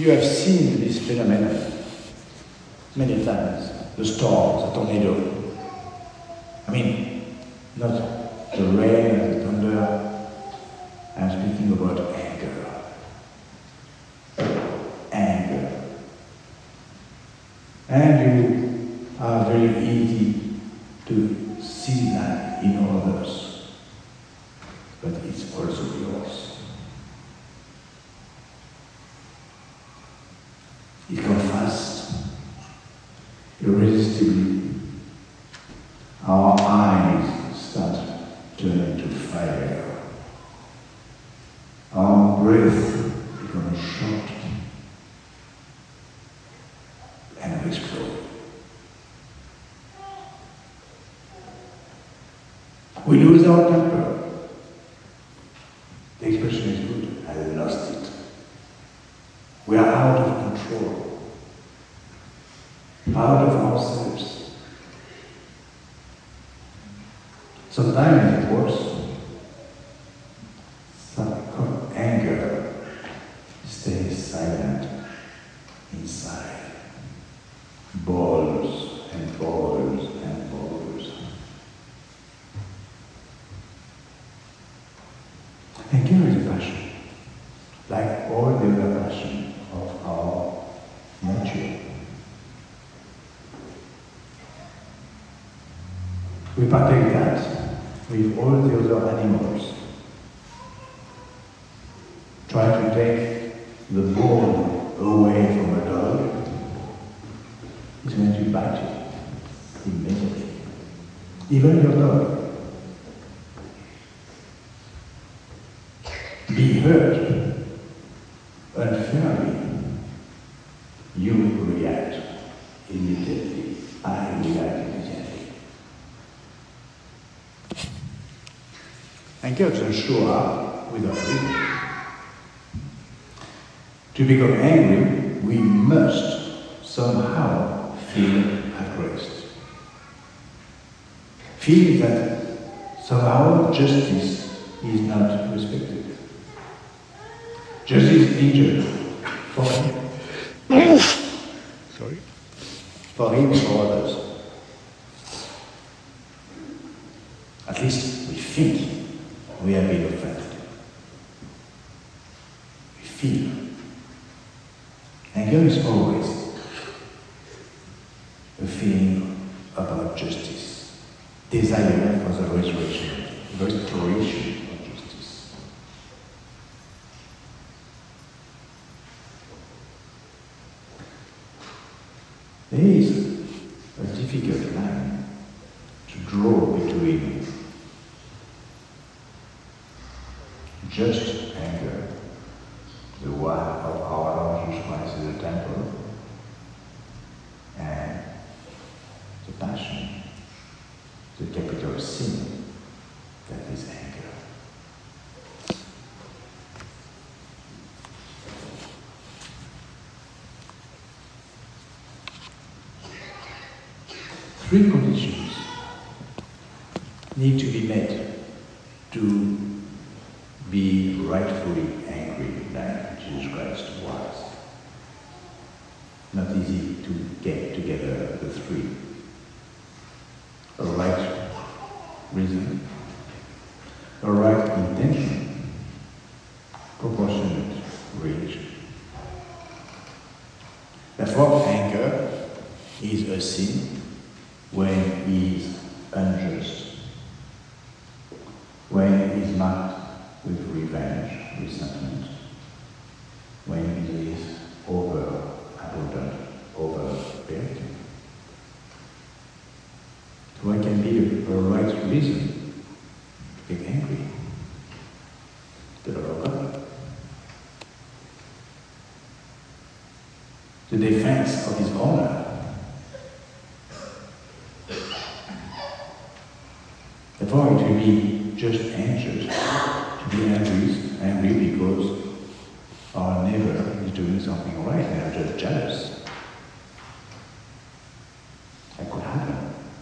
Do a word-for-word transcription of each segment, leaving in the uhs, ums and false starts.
You have seen this phenomenon many times. The storms, the tornado. I mean, not the rain and the thunder. I'm speaking about anger. Anger. And you are very easy to see that in others. But it's also yours. It comes fast, irresistibly. Our eyes start turning to fire. Our breath becomes short and we explode. We lose our temper. The expression is good. I lost it. We are out of control. Out of ourselves. Sometimes it works. Some anger stays silent inside. Boils and boils and boils. Anger is a passion, like all the other passion of our nature. We partake that with all the other animals. Try to take the bone away from a dog, it's going to bite you immediately. Even your dog. Be hurt unfairly, you react immediately. I react immediately. Anger doesn't show up without reason. To become angry, we must somehow feel at rest. Feel that somehow justice is not respected. Justice is injured for him. Sorry. For him or for others. At least we think we have been offended. We feel. Anger is always a feeling about justice, desire for the restoration, restoration of justice. There is a difficult line to draw between just anger, the one of our Lord Jesus Christ in the temple, and the passion, the capital sin, that is anger. Three conditions need to be met to be rightfully angry like Jesus Christ was. Not easy to get together the three. A right reason, a right intention, proportionate reaction. Therefore, anger is a sin when it is unjust, when it is marked with revenge, resentment, when it is over-abundant, over-parenting. What can be a, a right reason to get angry? The love of God. The defense of his honor. Therefore, it will be just anxious to be angry, angry because our neighbor is doing something right and I'm just jealous. That could happen.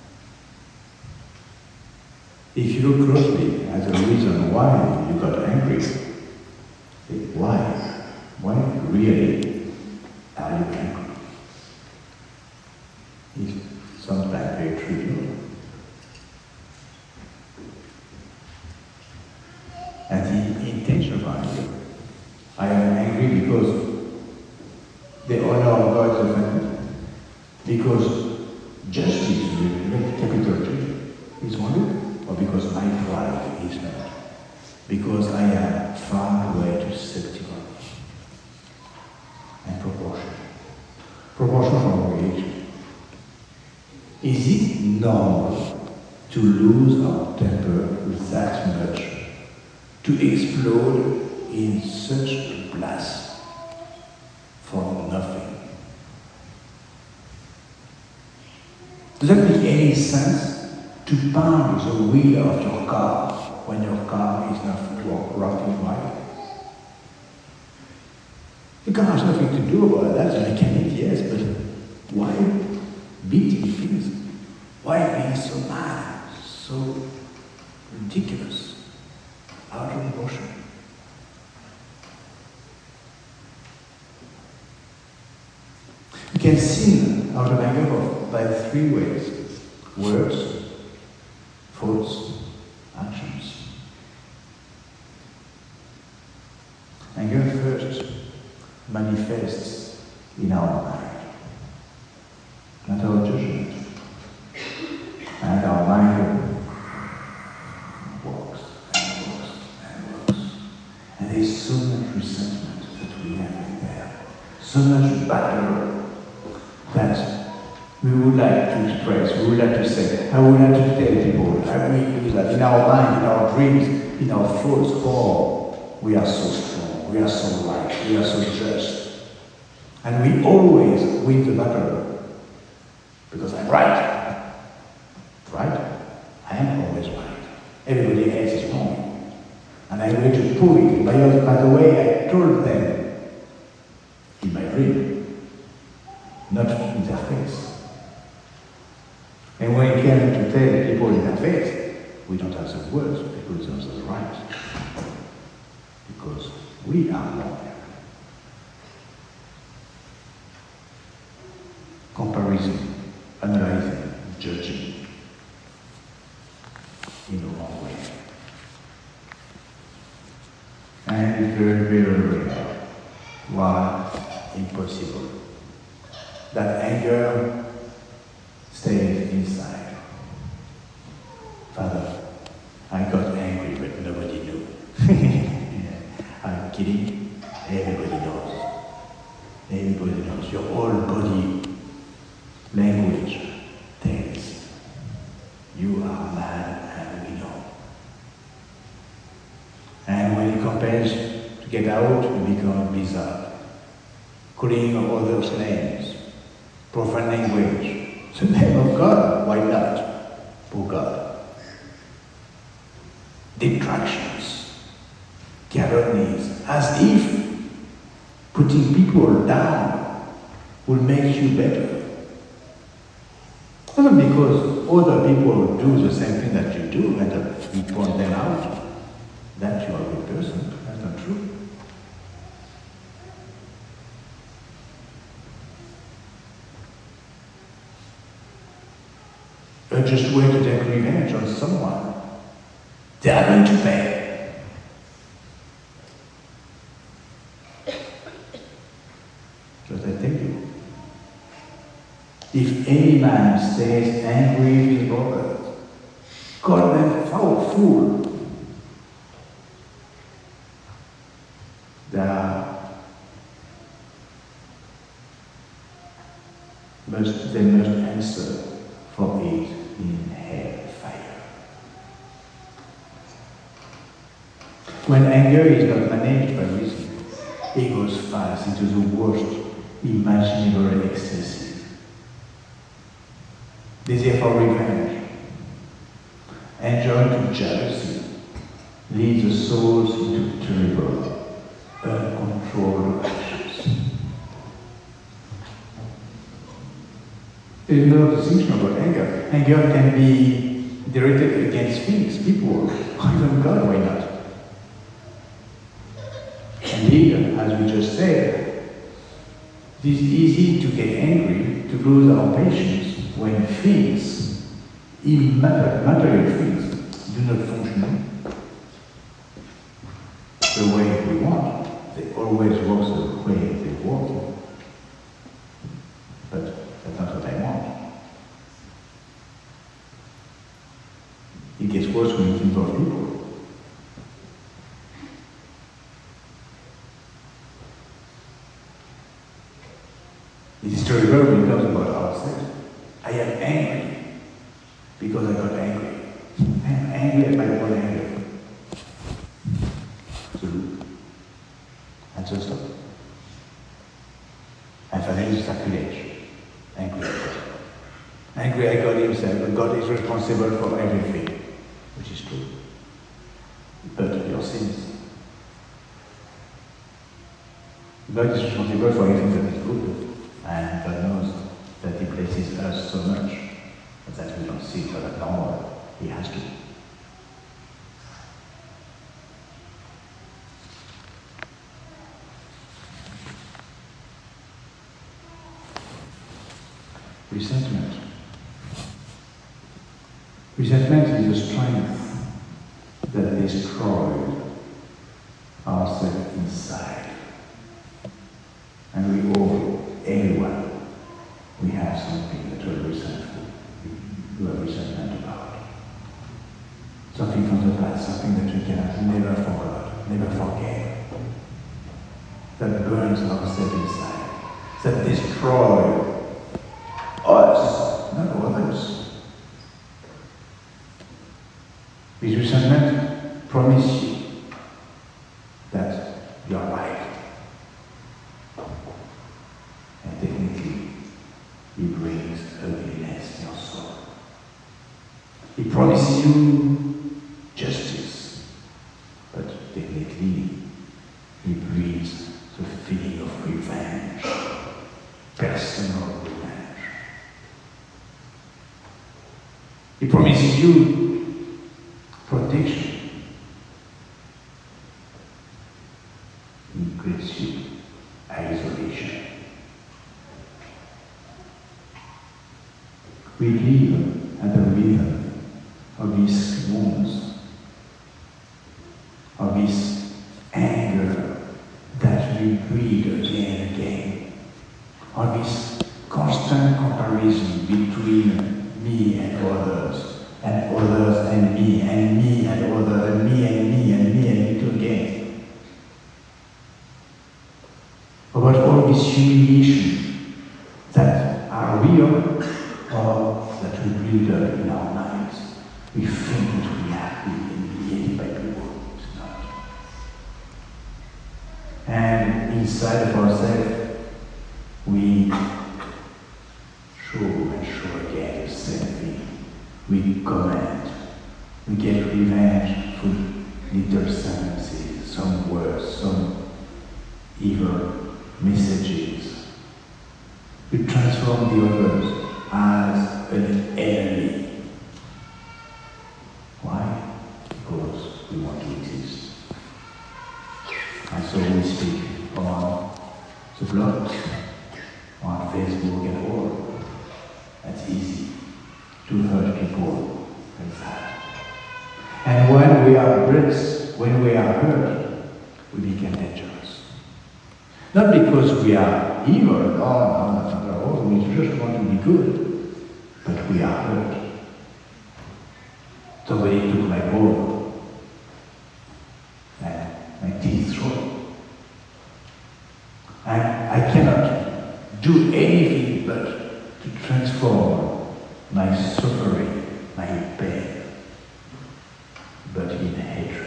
If you look closely at the reason why you got angry, why? Why really sometimes very trivial. And the intention of anger. I am angry because the honor of God is offended, because justice, capital J, is wanted, or because my pride is hurt, because I am found way to susceptible and proportion. Proportion from age. Is it normal to lose our temper that much, to explode in such a blast for nothing? Does that make any sense to pound the wheel of your car when your car is not working right? The car has nothing to do about that, the mechanic, yes, but why beating things? Why being so mad, so ridiculous, out of emotion? You can sin out of anger by three ways: words, thoughts, actions. Anger first manifests in our mind, not our judgment. And our mind works and works and works. And there's so much resentment that we have in there, so much battle that we would like to express, we would like to say, I would like to tell people, I will do that in our mind, in our dreams, in our thoughts. Oh, we are so strong, we are so right, we are so just. And we always win the battle because I'm right. Right? I am always right. Everybody else is wrong. And I'm going to prove it by, by the way I told them in my dream, not in their face. And when it came to tell people in their face, we don't have the words because those are right. Because we are wrong. Comparison, analyzing, judging. In the wrong way. And it's very, very rare. Why? Impossible. That anger stays inside. Father, I got angry, but nobody knew. I'm kidding. Everybody knows. Everybody knows. Your whole body language tells you are mad. And when it compels to get out, you become bizarre. Calling others names, profane language. The name of God, why not? Poor God. Detractions, calumnies, as if putting people down will make you better. Not because other people do the same thing that you do and that you point them out. That you are a good person. That's not true. A just way to take revenge on someone. They are going to pay. Just I tell you. If any man stays angry with his brother, call them foul fool. Must, they must answer for it in hellfire. When anger is not managed by reason, it goes fast into the worst imaginable excesses. Desire for revenge, enjoy to jealousy, leads the souls into terrible, uncontrolled actions. There's no distinction about anger. Anger can be directed against things, people, or even God, why not? Indeed, as we just said, it is easy to get angry, to lose our patience when things, immaterial material things, do not function the way we want, they always work the way they work. But that's not what I want. It gets worse when it involves people. It is terrible when it comes about ourselves. I am angry because I got angry. I am angry at my own anger. So, and so stop. And finally, sacrilege. Angry at God. Angry at God himself, but God is responsible for everything, which is true. But your sins. God is responsible for everything that is good. And God knows that He blesses us so much that we don't see it as normal. He has to. Resentment. Resentment is a strength that destroys ourselves inside. And we all, everyone, we have something that we're resentful, we have resentment about. Something from the past, something that we cannot never forget, never forget. That burns ourselves inside, that destroys us, not others. This resentment promises you that you are right. And technically, it brings ugliness in your soul. It promises you justice, but technically, it brings the feeling of revenge, personal revenge. It promises you protection. It creates you isolation. We live at the rhythm of these wounds, of this anger that we breed again and again, of this constant comparison between me and others, and others and me, and me and others, and me and me, and me and me too again. About all this humiliation that are real or that we build up in our minds. We think that we have been humiliated by people. It's not. And inside of ourselves, we show and show again the same thing. We comment. We get revenge for little sentences, some words, some evil messages. We transform the others as an enemy. Why? Because we want to exist. And so we speak on the blog, on Facebook and all. That's easy to hurt people like that. And when we are blessed, when we are hurt, we become dangerous. Not because we are evil, no, no, that's not at all. We just want to be good, but we are hurt. Somebody took my bone and my teeth thrown. And I cannot do anything but to transform my suffering, my pain, but in hatred.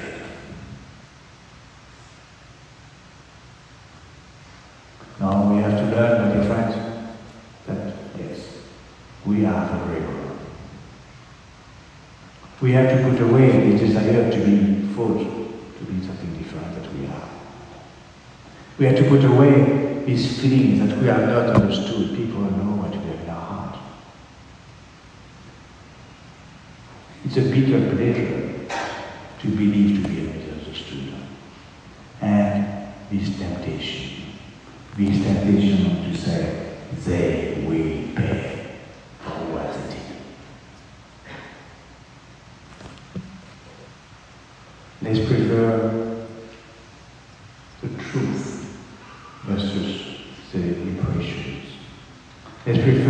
Now we have to learn, my dear friends, that yes, we are the rebel. We have to put away the desire to be thought, to be something different that we are. We have to put away these feelings that we are not understood. People know what we have in our heart. It's a bitter pleasure to believe to be misunderstood. And this temptation, this temptation to say, they will pay for what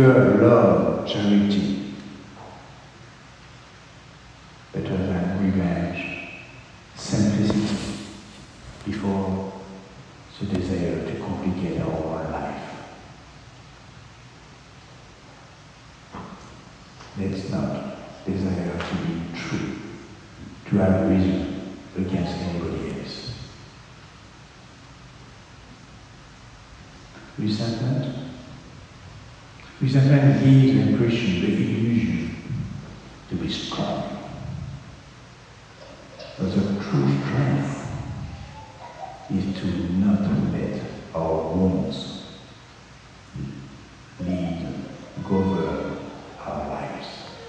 prefer love, charity, better than revenge, simplicity, before the desire to complicate our own life. Let's not desire to be true, to have reason against anybody else. Resentment? Resentment gives the impression, the illusion, to be strong. But the true strength is to not let our wounds lead, govern our lives.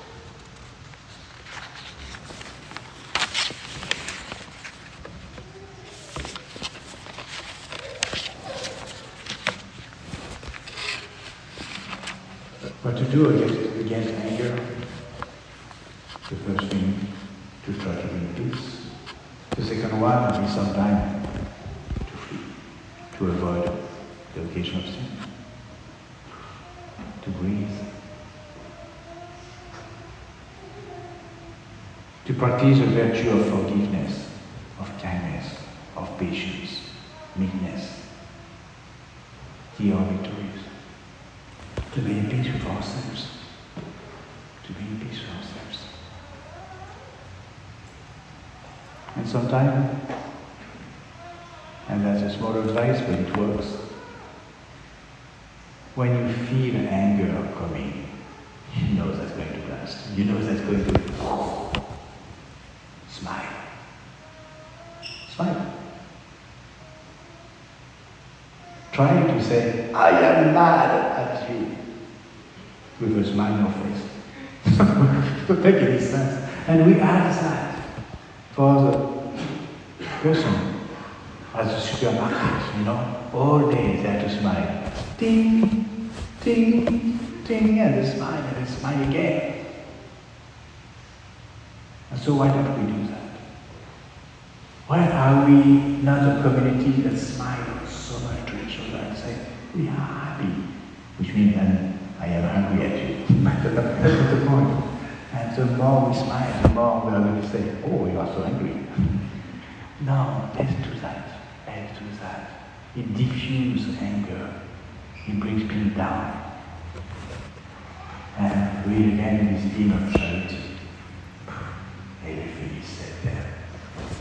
What to do against, against anger? The first thing, to try to bring peace. The second one is sometimes to flee, to avoid the occasion of sin, to breathe, to practice the virtue of forgiveness, of kindness, of patience, meekness, the are victorious. To be in peace with ourselves. To be in peace with ourselves. And sometimes, and that's a small advice, but it works, when you feel anger coming, you know that's going to last. You know that's going to smile. Smile. Try to say, I am mad at you, with a smile on your face. It doesn't make any sense. And we ask that for the person at the supermarket, you know, all day they have to smile. Ding, ding, ding, and they smile, and they smile again. And so why don't we do that? Why are we not a community that smiles so much to each other and say, we are happy, which means then I am hungry at you. That's the point. And the more we smile, the more we are going to say, oh, you are so angry. No, let's do that. Let's do that. It diffuses anger. It brings people down. And read again this hymn of charity. Everything is said there.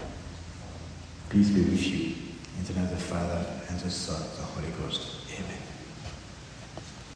Peace be with you. In the name of the Father, and the Son, and the Holy Ghost. Amen.